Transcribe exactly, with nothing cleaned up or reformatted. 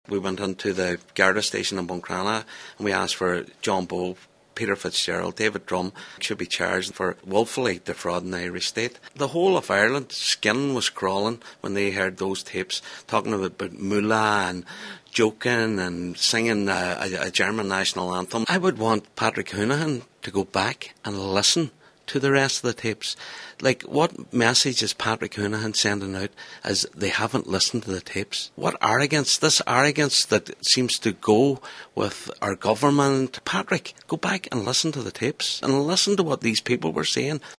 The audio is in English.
We went into the Garda station in Buncrana and we asked for John Bull, Peter Fitzgerald, David Drum should be charged for willfully defrauding the Irish state. The whole of Ireland's skin was crawling when they heard those tapes talking about, about Moolah and joking and singing a, a, a German national anthem. I would want Patrick Honohan to go back and listen to the rest of the tapes. Like, what message is Patrick Honohan sending out as they haven't listened to the tapes? What arrogance, this arrogance that seems to go with our government. Patrick, go back and listen to the tapes and listen to what these people were saying.